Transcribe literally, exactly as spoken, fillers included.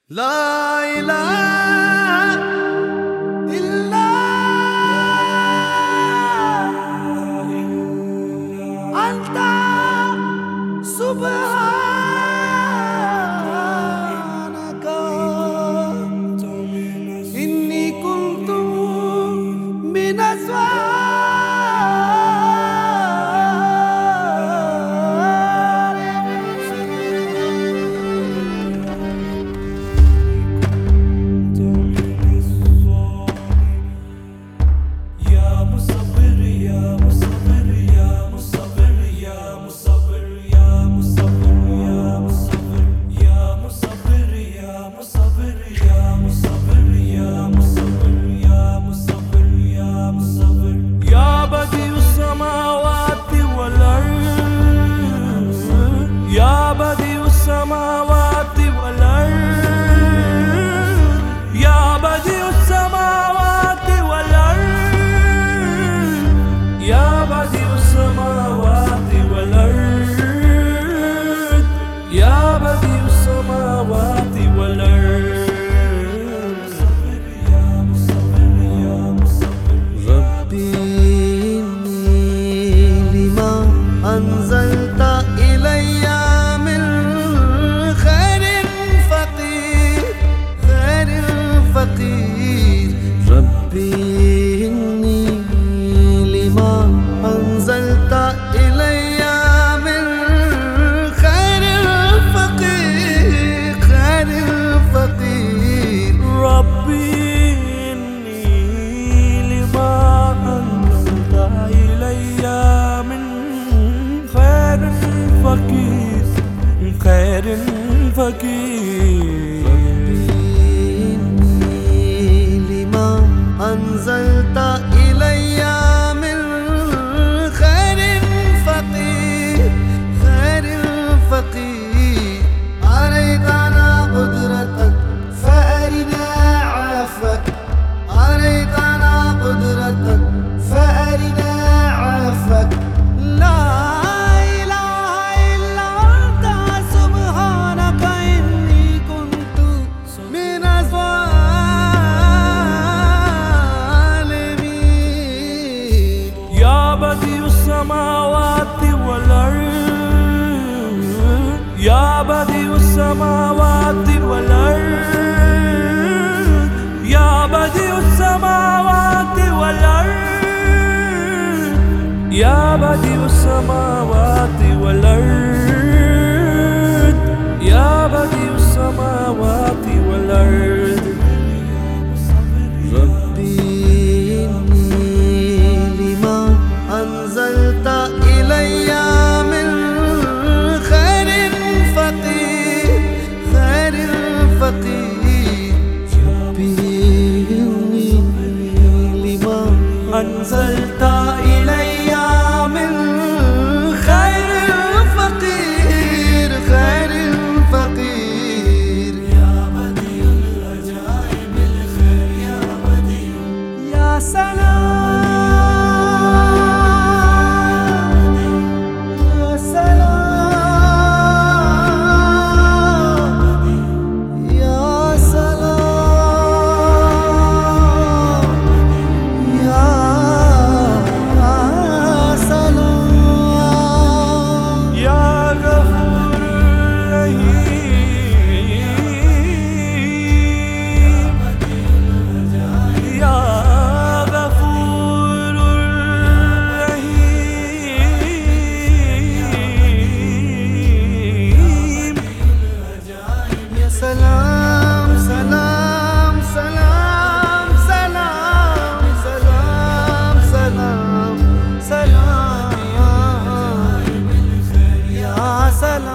لا إله إلا أنت سبحانك إني كنت من الظالمين. السماوات والأرض يا بديع السماوات والأرض يا بديع السماوات والأرض يا بديع السماوات والأرض ربي إني لما أنزلت إلي من خير فقير خير فقير. ربي إني لما أنزلت إلي من خير فقير خير فقير. ربي إني لما أنزلت إلي من خير فقير خير فقير. ربي إني لما أنزلت إلي من خير فقير خير فقير. أريتنا قدرتك فأرنا عفك أريتنا قدرتك فأرنا عفك. لا السماوات والأرض يا بديع السماوات والأرض يا بديع السماوات والأرض يا بديع السماوات والأرض يا بديع السماوات والأرض. ربي إني لما أنزلت إلي من خير فقير خير فقير. ربي إني لما أنزلت إلي من خير فقير خير فقير. يا بديع العجائب الخير يا بديع يا سلام سلام سلام سلام سلام سلام سلام سلام يا سلام.